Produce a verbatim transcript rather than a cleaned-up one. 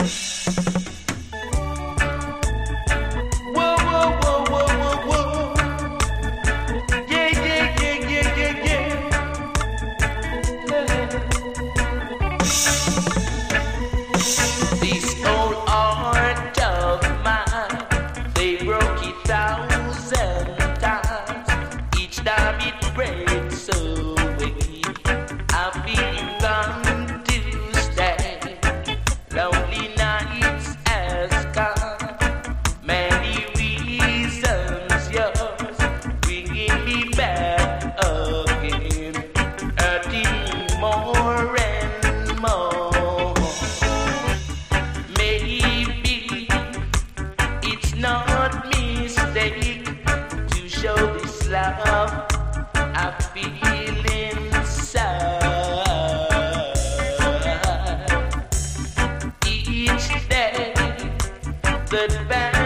Whoa, whoa, whoa, whoa, whoa, whoa. Yeah, yeah, yeah, yeah, yeah, yeah. This old art of mine, they broke it thousand times. Each time it breaks away, I feel you come to stay. Lonely nights has come, many reasons yours, bringing me back again, hurting me more and more. Maybe it's not mistake to show this love I feel inside. Each day that